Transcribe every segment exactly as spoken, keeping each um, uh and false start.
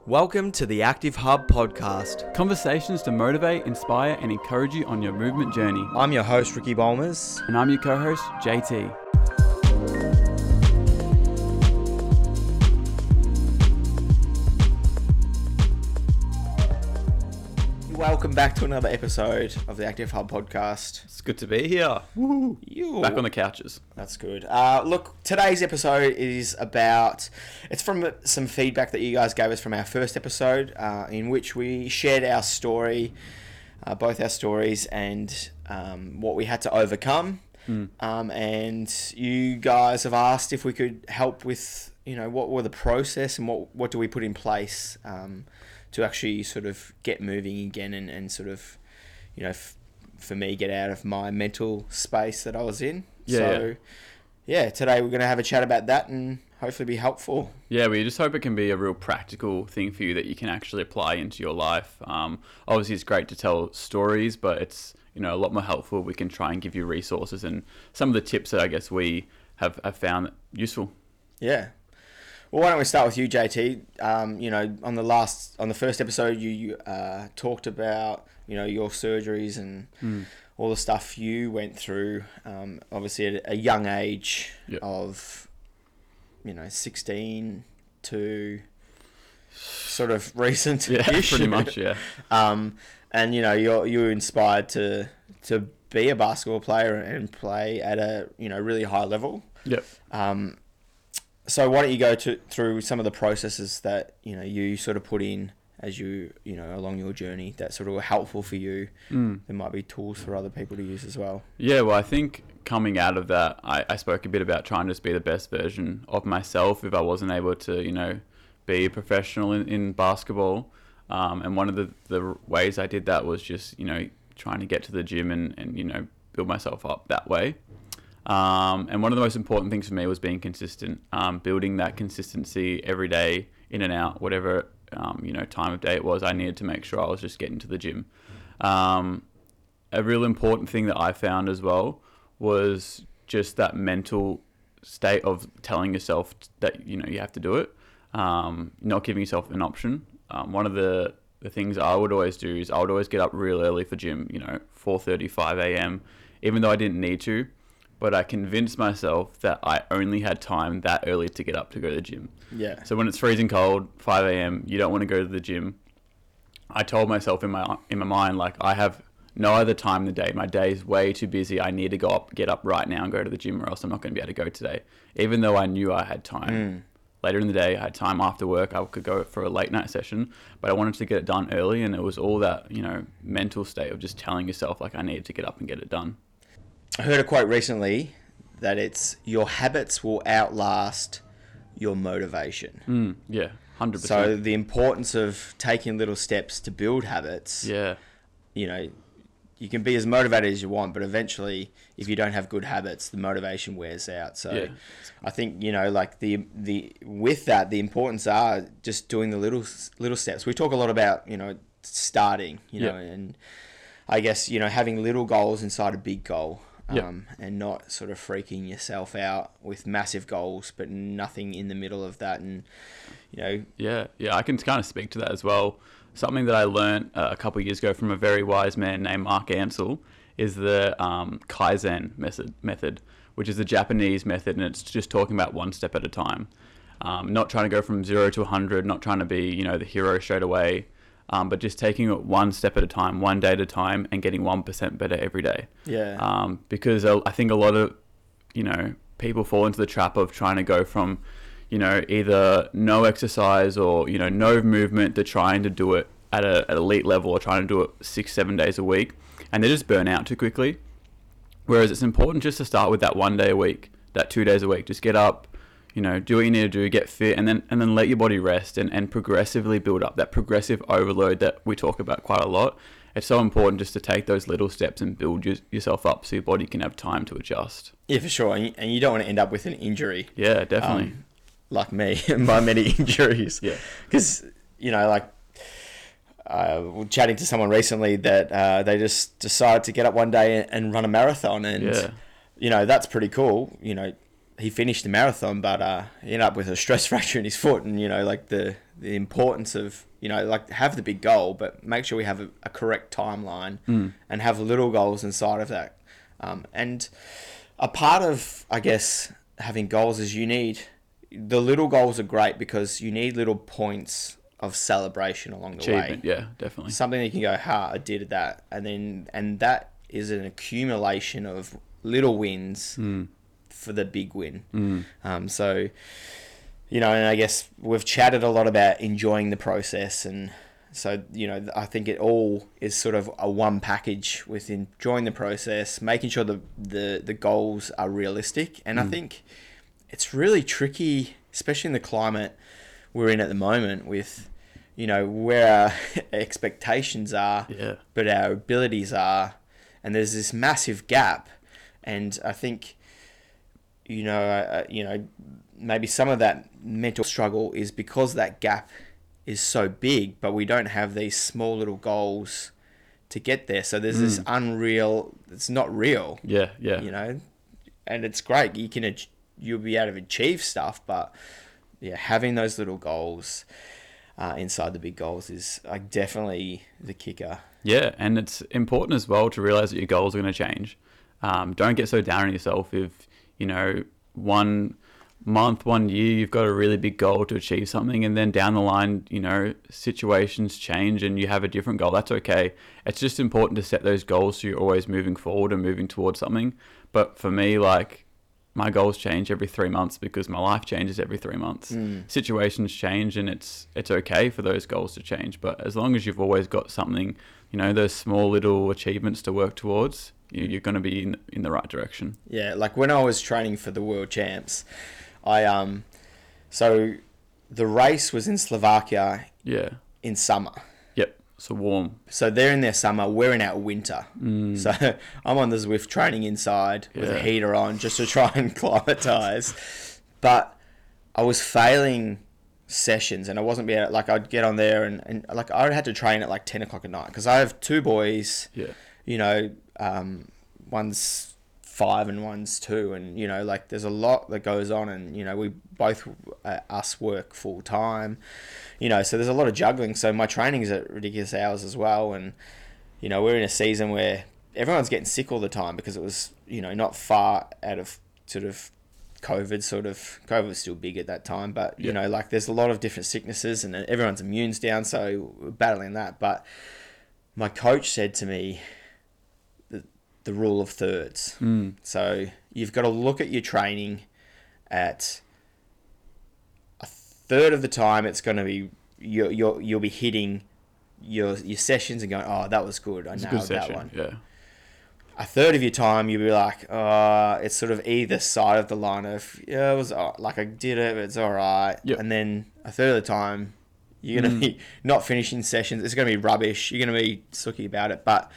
Welcome to the Active Hub podcast. Conversations to motivate, inspire, and encourage you on your movement journey. I'm your host, Ricky Bolmers. And I'm your co-host, J T. Welcome back to another episode of the Active Hub podcast. It's good to be here. Woo. You. Back on the couches. That's good. Uh, look, today's episode is about, it's from some feedback that you guys gave us from our first episode, uh, in which we shared our story, uh, both our stories and um, what we had to overcome. Mm. Um, and you guys have asked if we could help with, you know, what were the process and what, what do we put in place um, to actually sort of get moving again and, and sort of, you know, f- for me, get out of my mental space that I was in. Yeah, so, yeah. yeah, today we're going to have a chat about that and hopefully be helpful. Yeah, we just hope it can be a real practical thing for you that you can actually apply into your life. Um, obviously, it's great to tell stories, but it's, you know, a lot more helpful. We can try and give you resources and some of the tips that I guess we have, have found useful. Yeah. Well, why don't we start with you, J T? Um, you know, on the last, on the first episode, you, you uh, talked about, you know, your surgeries and mm. all the stuff you went through. Um, obviously, at a young age yep. of, you know, sixteen to sort of recent. Yeah, pretty much. Yeah. um, and you know, you're you were inspired to to be a basketball player and play at a you know really high level. Yep. Um. So why don't you go to, through some of the processes that, you know, you sort of put in as you, you know, along your journey that sort of were helpful for you. Mm. There might be tools for other people to use as well. Yeah, well, I think coming out of that, I, I spoke a bit about trying to just be the best version of myself if I wasn't able to, you know, be a professional in, in basketball. Um, and one of the, the ways I did that was just, you know, trying to get to the gym and, and you know, build myself up that way. Um, and one of the most important things for me was being consistent, um, building that consistency every day, in and out, whatever um, you know time of day it was. I needed to make sure I was just getting to the gym. Um, a real important thing that I found as well was just that mental state of telling yourself that you know you have to do it, um, not giving yourself an option. Um, one of the the things I would always do is I would always get up real early for gym, you know, four thirty, five a.m., even though I didn't need to. But I convinced myself that I only had time that early to get up to go to the gym. Yeah. So when it's freezing cold, five a.m., you don't want to go to the gym. I told myself in my in my mind, like, I have no other time in the day. My day is way too busy. I need to go up, get up right now and go to the gym, or else I'm not going to be able to go today. Even though I knew I had time. Mm. Later in the day, I had time after work. I could go for a late night session, but I wanted to get it done early. And it was all that, you know, mental state of just telling yourself, like, I needed to get up and get it done. I heard a quote recently that it's your habits will outlast your motivation. Mm, yeah, one hundred percent. So the importance of taking little steps to build habits. Yeah. You know, you can be as motivated as you want, but eventually, if you don't have good habits, the motivation wears out. So yeah. I think, you know, like the the with that, the importance are just doing the little little steps. We talk a lot about, you know, starting, you know, yeah. and I guess, you know, having little goals inside a big goal. Yep. Um, and not sort of freaking yourself out with massive goals, but nothing in the middle of that. And, you know... Yeah, yeah, I can kind of speak to that as well. Something that I learned uh, a couple of years ago from a very wise man named Mark Ansel is the um, Kaizen method, method, which is a Japanese method, and it's just talking about one step at a time. Um, not trying to go from zero to one hundred, not trying to be, you know, the hero straight away. Um, but just taking it one step at a time, one day at a time, and getting one percent better every day. Yeah. Um, because I think a lot of, you know, people fall into the trap of trying to go from, you know, either no exercise or, you know, no movement to trying to do it at a at elite level or trying to do it six, seven days a week. And they just burn out too quickly. Whereas it's important just to start with that one day a week, that two days a week. Just get up, you know, do what you need to do, get fit, and then and then let your body rest and, and progressively build up that progressive overload that we talk about quite a lot. It's so important just to take those little steps and build your, yourself up so your body can have time to adjust. Yeah, for sure. And you, and you don't want to end up with an injury. Yeah, definitely. Um, like me, by many injuries. Yeah. Because, you know, like, uh, chatting to someone recently that uh, they just decided to get up one day and, and run a marathon. And, yeah. you know, that's pretty cool. You know, he finished the marathon, but uh, he ended up with a stress fracture in his foot, and you know, like the the importance of, you know, like have the big goal, but make sure we have a, a correct timeline Mm. and have little goals inside of that. Um, and a part of, I guess, having goals is you need, the little goals are great because you need little points of celebration along the Achievement, way. yeah, definitely. Something that you can go, ha, I did that. And then, and that is an accumulation of little wins Mm. for the big win. Mm. Um, so, you know, and I guess we've chatted a lot about enjoying the process. And so, you know, I think it all is sort of a one package with enjoying the process, making sure the, the, the goals are realistic. And Mm. I think it's really tricky, especially in the climate we're in at the moment with, you know, where our expectations are, Yeah. but our abilities are. And there's this massive gap. And I think, you know, uh, you know, maybe some of that mental struggle is because that gap is so big, but we don't have these small little goals to get there. So there's Mm. this unreal, it's not real, Yeah, yeah. you know, and it's great. You can, ach- you'll be able to achieve stuff, but yeah, having those little goals uh, inside the big goals is like definitely the kicker. Yeah, and it's important as well to realize that your goals are going to change. Um, don't get so down on yourself if, you know, one month, one year, you've got a really big goal to achieve something, and then down the line, you know, situations change and you have a different goal. That's okay. It's just important to set those goals so you're always moving forward and moving towards something. But for me, like, my goals change every three months because my life changes every three months. Mm. Situations change, and it's it's okay for those goals to change. But as long as you've always got something, you know, those small little achievements to work towards, you, you're going to be in, in the right direction. Yeah, like when I was training for the World Champs, I um, so the race was in Slovakia Yeah. in summer. Yep. So warm. So they're in their summer, we're in our winter. Mm. So I'm on the Zwift training inside with a Yeah. heater on just to try and climatize. But I was failing sessions and I wasn't being like I'd get on there and, and like I had to train at like ten o'clock at night because I have two boys, Yeah. you know, um, one's five and one's two, and you know, like there's a lot that goes on, and you know, we both uh, us work full time, you know, so there's a lot of juggling. So my training is at ridiculous hours as well, and you know, we're in a season where everyone's getting sick all the time because it was, you know, not far out of sort of COVID. Sort of COVID was still big at that time, but you Yeah. know, like there's a lot of different sicknesses, and everyone's immune's down, so we're battling that. But my coach said to me, the rule of thirds. Mm. So you've got to look at your training at a third of the time. It's going to be you you'll you'll be hitting your your sessions and going, oh, that was good. I It's a nailed good that session. one. Yeah. A third of your time you'll be like, uh, it's sort of either side of the line of yeah, it was uh, like I did it, but it's all right. Yep. And then a third of the time you're gonna Mm. be not finishing sessions. It's gonna be rubbish. You're gonna be sooky about it, but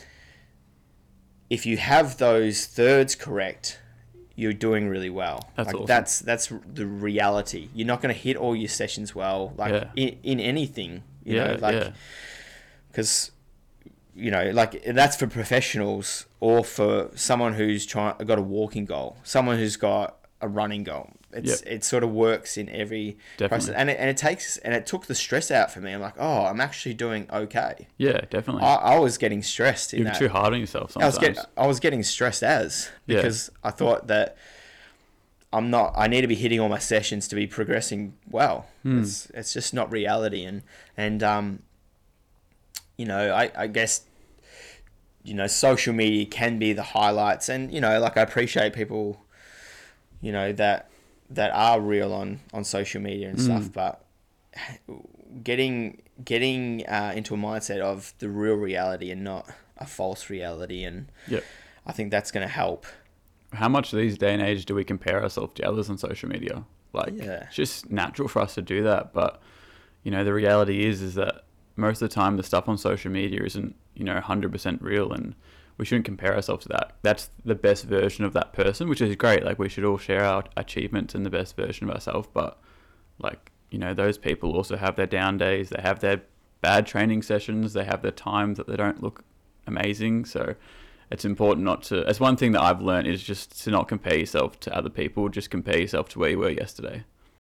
if you have those thirds correct, you're doing really well. That's like awesome. that's that's the reality. You're not going to hit all your sessions well, like Yeah. in, in anything. You Yeah, know, like yeah. because you know, like that's for professionals or for someone who's trying got a walking goal, someone who's got a running goal. It's Yep. it sort of works in every Definitely. process, and it, and it takes and it took the stress out for me. I'm like, oh, I'm actually doing okay. Yeah, definitely. I, I was getting stressed in You're that. too hard on yourself I was sometimes. getting I was getting stressed as Yeah. because I thought that I'm not I need to be hitting all my sessions to be progressing well. Hmm. It's it's just not reality, and and um you know, I, I guess you know, social media can be the highlights, and you know, like I appreciate people, you know, that that are real on on social media and stuff, Mm. but getting getting uh, into a mindset of the real reality and not a false reality, and Yep. I think that's going to help. How much these day and age do we compare ourselves to others on social media? Like, Yeah. it's just natural for us to do that. But, you know, the reality is, is that most of the time the stuff on social media isn't, you know, one hundred percent real, and we shouldn't compare ourselves to that. That's the best version of that person, which is great. Like, we should all share our achievements and the best version of ourselves. But, like, you know, those people also have their down days. They have their bad training sessions. They have their times that they don't look amazing. So it's important not to, it's one thing that I've learned is just to not compare yourself to other people. Just compare yourself to where you were yesterday.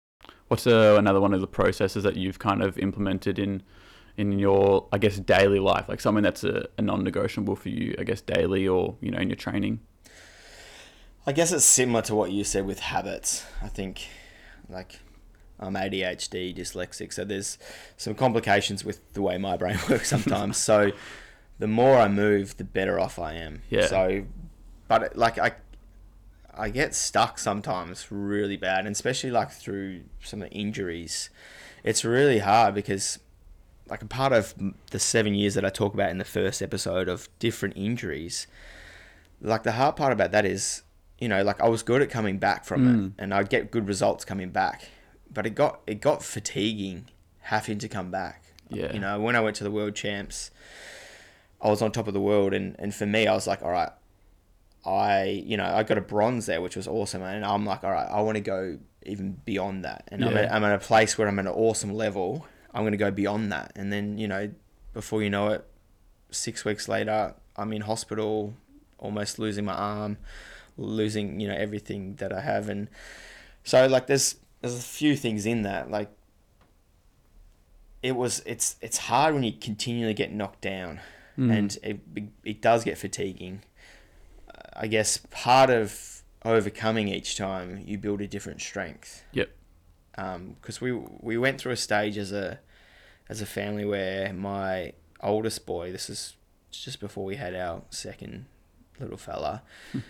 What's uh, another one of the processes that you've kind of implemented in in your, I guess, daily life, like something that's a, a non-negotiable for you, I guess, daily or, you know, in your training? I guess it's similar to what you said with habits. I think, like, I'm A D H D, dyslexic, so there's some complications with the way my brain works sometimes. So the more I move, the better off I am. Yeah. So, but like I, I get stuck sometimes really bad, and especially like through some of the injuries. It's really hard because, like, a part of the seven years that I talk about in the first episode of different injuries, like the hard part about that is, you know, like I was good at coming back from Mm. it, and I'd get good results coming back, but it got it got fatiguing having to come back. Yeah. You know, when I went to the world champs, I was on top of the world, and, and for me, I was like, all right, I, you know, I got a bronze there, which was awesome. And I'm like, all right, I want to go even beyond that. And I'm, Yeah. at, I'm at a place where I'm at an awesome level. I'm going to go beyond that. And then, you know, before you know it, six weeks later, I'm in hospital, almost losing my arm, losing, you know, everything that I have. And so, like, there's, there's a few things in that. Like, it was, it's, it's hard when you continually get knocked down. Mm. And it, it does get fatiguing. I guess part of overcoming each time, you build a different strength. Yep. Because um, we we went through a stage as a as a family where my oldest boy, this is just before we had our second little fella,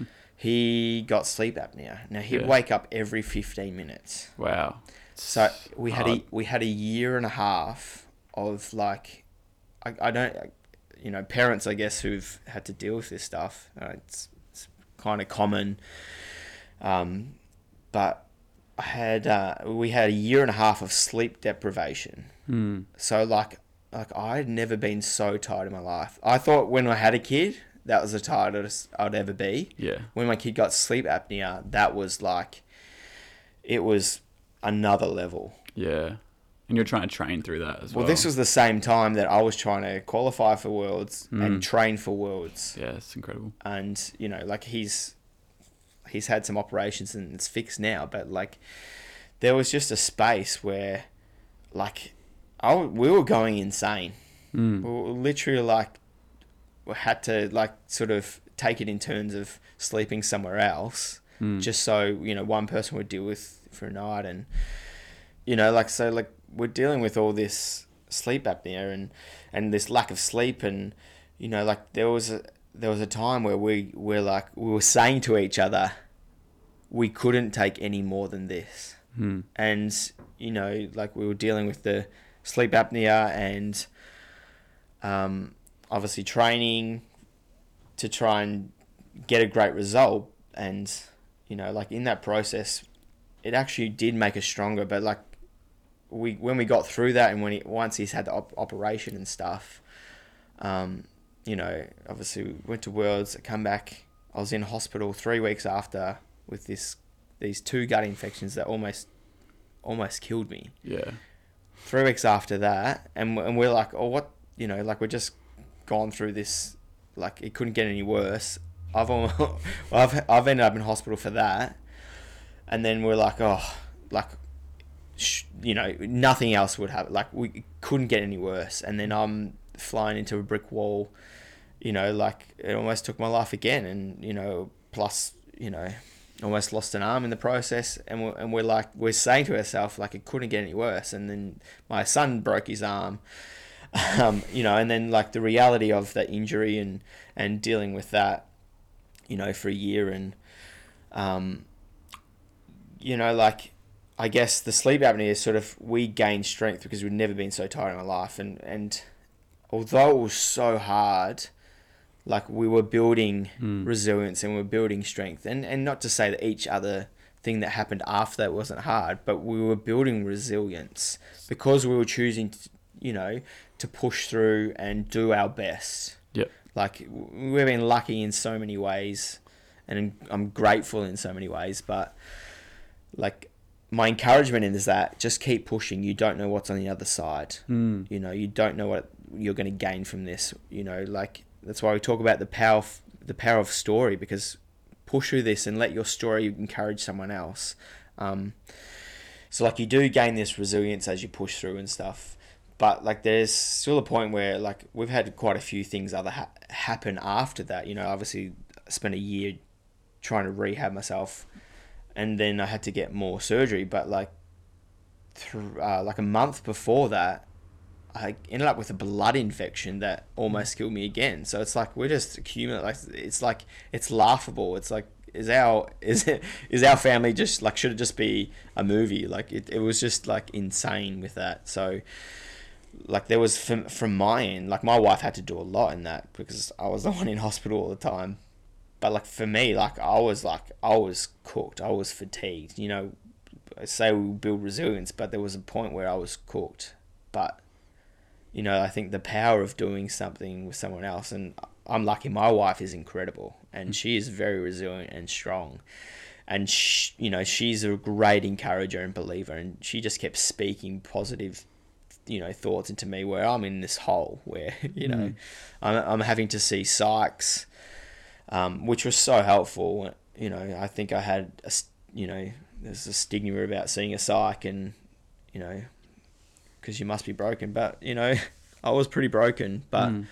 he got sleep apnea. Now he'd Yeah. wake up every fifteen minutes. Wow. So we had a Hard. we had a year and a half of, like, I, I don't, you know, parents, I guess, who've had to deal with this stuff. Uh, it's it's kind of common, um, but I had uh, we had a year and a half of sleep deprivation. Mm. So like like I had never been so tired in my life. I thought when I had a kid, that was the tiredest I'd ever be. Yeah. When my kid got sleep apnea, that was like, it was another level. Yeah. And you're trying to train through that as well. Well, this was the same time that I was trying to qualify for Worlds Mm. and train for Worlds. Yeah, it's incredible. And, you know, like he's he's had some operations and it's fixed now, but like there was just a space where, like, I, w- we were going insane. Mm. We were literally like, we had to like sort of take it in terms of sleeping somewhere else, Mm. just so, you know, one person would deal with for a night. And, you know, like, so like we're dealing with all this sleep apnea and, and this lack of sleep. And, you know, like there was a, there was a time where we were like, we were saying to each other, we couldn't take any more than this. Mm. And, you know, like we were dealing with the sleep apnea and um, obviously training to try and get a great result. And, you know, like in that process, it actually did make us stronger. But like we, when we got through that and when he, once he's had the op- operation and stuff, um, you know, obviously we went to Worlds, I come back, I was in hospital three weeks after with this, these two gut infections that almost, almost killed me. Yeah. Three weeks after that, and and we're like, oh, what, you know, like we're just gone through this, like it couldn't get any worse. I've almost, I've I've ended up in hospital for that, and then we're like, oh, like, sh- you know, nothing else would happen. Like we couldn't get any worse, and then I'm flying into a brick wall. You know, like it almost took my life again, and you know, plus, you know, almost lost an arm in the process, and we're, and we're like, we're saying to ourselves, like, it couldn't get any worse. And then my son broke his arm, um, you know, and then like the reality of that injury and, and dealing with that, you know, for a year. And, um, you know, like, I guess the sleep apnea is sort of, we gained strength because we'd never been so tired in my life. And, and although it was so hard, like we were building Mm. resilience and we were building strength, and, and not to say that each other thing that happened after that wasn't hard, but we were building resilience because we were choosing to, you know, to push through and do our best. Yep. Like we've been lucky in so many ways, and I'm grateful in so many ways, but like my encouragement is that just keep pushing. You don't know what's on the other side. Mm. You know, you don't know what you're going to gain from this. You know, like that's why we talk about the power, of, the power of story, because push through this and let your story encourage someone else. Um, So like you do gain this resilience as you push through and stuff. But like there's still a point where like we've had quite a few things other ha- happen after that. You know, obviously I spent a year trying to rehab myself, and then I had to get more surgery. But like, through, uh, like a month before that, I ended up with a blood infection that almost killed me again. So it's like we're just accumulating. Like it's like it's laughable. It's like is our is it is our family just like should it just be a movie? Like it, it was just like insane with that. So. Like there was from from my end, like my wife had to do a lot in that because I was the one in hospital all the time. But like for me, like I was like I was cooked, I was fatigued. You know, I say we build resilience, but there was a point where I was cooked. But you know, I think the power of doing something with someone else, and I'm lucky, my wife is incredible, and she is very resilient and strong. And she, you know, she's a great encourager and believer, and she just kept speaking positive, you know, thoughts into me where I'm in this hole where, you know, mm. I'm, I'm having to see Sykes, um, which was so helpful. You know, I think I had, a, you know, there's a stigma about seeing a psych and, you know, because you must be broken. But, you know, I was pretty broken. But mm.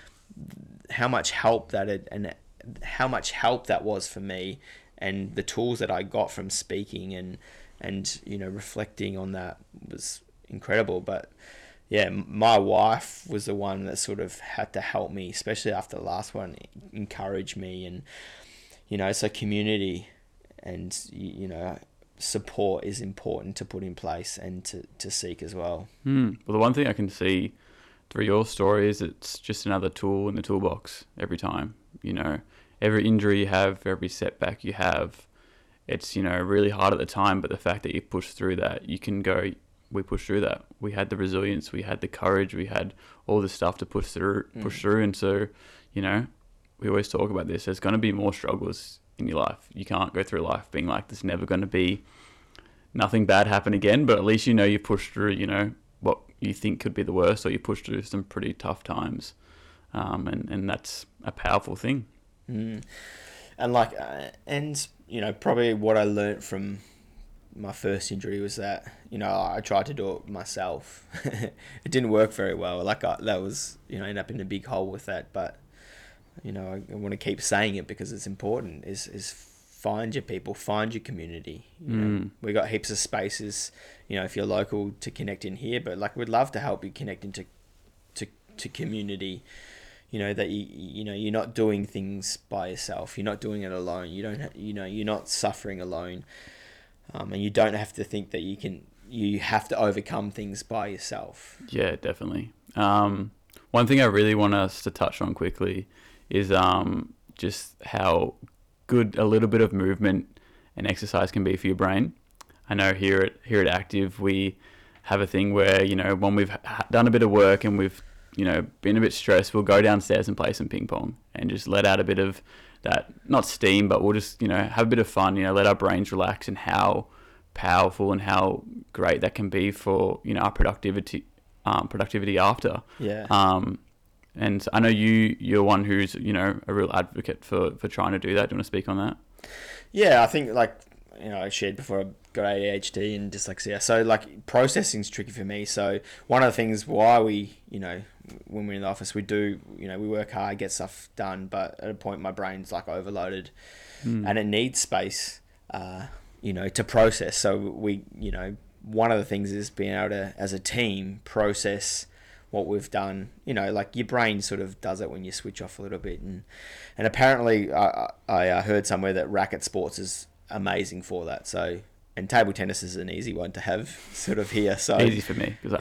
how much help that it, and how much help that was for me, and the tools that I got from speaking and, and you know, reflecting on that was incredible. But, yeah, my wife was the one that sort of had to help me, especially after the last one, encourage me. And, you know, so community and, you know, support is important to put in place and to, to seek as well. Mm. Well, the one thing I can see through your story is it's just another tool in the toolbox every time. You know, every injury you have, every setback you have, it's, you know, really hard at the time, but the fact that you push through that, you can go, we pushed through that. We had the resilience, we had the courage, we had all this stuff to push through, push mm. through. And so, you know, we always talk about this. There's going to be more struggles in your life. You can't go through life being like, there's never going to be nothing bad happen again, but at least, you know, you push through, you know, what you think could be the worst, or you push through some pretty tough times. Um, and, and that's a powerful thing. Mm. And like, uh, and, you know, probably what I learned from my first injury was that, you know, I tried to do it myself. It didn't work very well. Like I, that was, you know, end up in a big hole with that. But, you know, I, I want to keep saying it because it's important, is, is find your people, find your community. You know, mm. we got heaps of spaces, you know, if you're local to connect in here, but like, we'd love to help you connect into, to, to community, you know, that you, you know, you're not doing things by yourself. You're not doing it alone. You don't, ha- you know, you're not suffering alone. Um, and you don't have to think that you can, you have to overcome things by yourself. Yeah, definitely. Um, one thing I really want us to touch on quickly is um, just how good a little bit of movement and exercise can be for your brain. I know here at here at Active, we have a thing where, you know, when we've done a bit of work and we've, you know, been a bit stressed, we'll go downstairs and play some ping pong and just let out a bit of that, not steam, but we'll just, you know, have a bit of fun, you know, let our brains relax, and how powerful and how great that can be for, you know, our productivity, um, productivity after. Yeah. Um, and I know you, you're one who's, you know, a real advocate for, for trying to do that. Do you want to speak on that? Yeah, I think like, you know, I shared before, I got A D H D and dyslexia. So like processing's tricky for me. So one of the things why we, you know, when we're in the office, we do, you know, we work hard, get stuff done, but at a point my brain's like overloaded mm. and it needs space, uh, you know, to process. So we, you know, one of the things is being able to, as a team, process what we've done. You know, like your brain sort of does it when you switch off a little bit. And, and apparently I, I heard somewhere that racket sports is amazing for that. So, and table tennis is an easy one to have sort of here. So easy for me because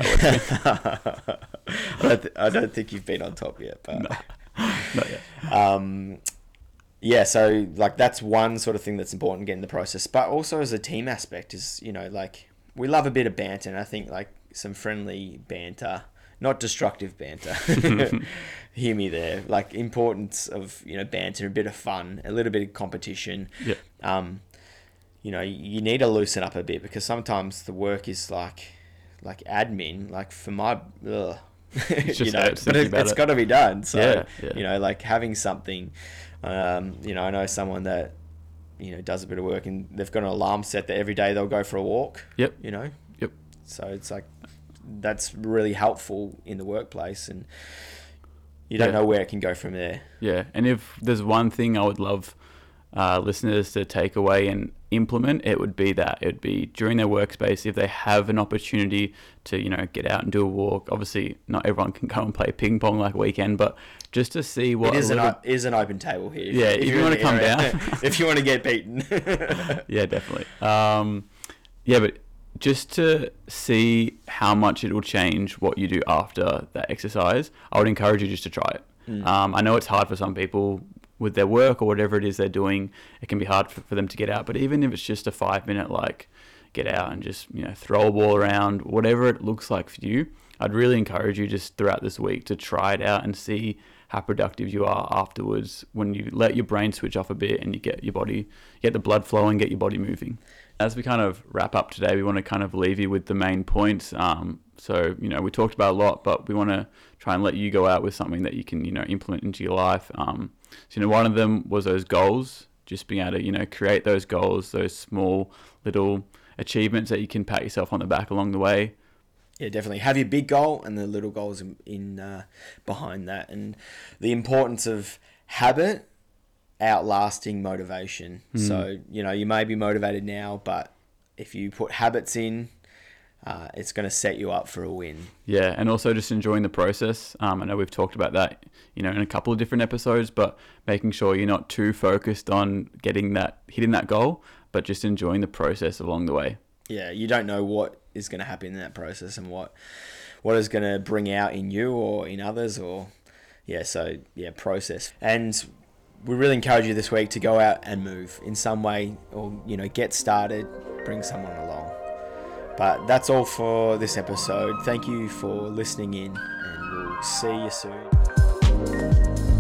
I would. I, don't th- I don't think you've been on top yet, but no, not yet. Um, yeah. So like that's one sort of thing that's important, getting the process, but also as a team aspect is, you know, like we love a bit of banter, and I think like some friendly banter, not destructive banter. Hear me there. Like importance of, you know, banter, a bit of fun, a little bit of competition. Yeah. Um, you know, you need to loosen up a bit because sometimes the work is like, like admin, like for my, ugh, it's you know, but it, it's it. got to be done. So, yeah, yeah. you know, like having something, um, you know, I know someone that, you know, does a bit of work and they've got an alarm set that every day they'll go for a walk. Yep. You know, Yep. So it's like that's really helpful in the workplace, and you don't Yeah. know where it can go from there. Yeah, and if there's one thing I would love uh, listeners to take away and implement, it would be that. It would be during their workspace, if they have an opportunity to, you know, get out and do a walk. Obviously, not everyone can go and play ping pong like a weekend, but just to see what It is a an, little- o- is an open table here. Yeah, if you you're in wanna the come area. down. If you want to get beaten. Yeah, definitely. Um, yeah, but just to see how much it will change what you do after that exercise, I would encourage you just to try it. Mm. Um, I know it's hard for some people with their work or whatever it is they're doing. It can be hard for, for them to get out, but even if it's just a five minute, like, get out and just, you know, throw a ball around, whatever it looks like for you, I'd really encourage you just throughout this week to try it out and see how productive you are afterwards when you let your brain switch off a bit and you get your body, get the blood flowing, get your body moving. As we kind of wrap up today, we want to kind of leave you with the main points. Um, so, you know, we talked about a lot, but we want to try and let you go out with something that you can, you know, implement into your life. Um, so, you know, one of them was those goals, just being able to, you know, create those goals, those small little achievements that you can pat yourself on the back along the way. Yeah, definitely. Have your big goal and the little goals in, in uh, behind that, and the importance of habit outlasting motivation. Mm. So, you know, you may be motivated now, but if you put habits in, uh, it's going to set you up for a win. Yeah, and also just enjoying the process. Um, I know we've talked about that, you know, in a couple of different episodes, but making sure you're not too focused on getting that, hitting that goal, but just enjoying the process along the way. Yeah, you don't know what is going to happen in that process and what what is going to bring out in you or in others, or yeah, so yeah, process. And we really encourage you this week to go out and move in some way, or, you know, get started, bring someone along. But that's all for this episode. Thank you for listening in, and we'll see you soon.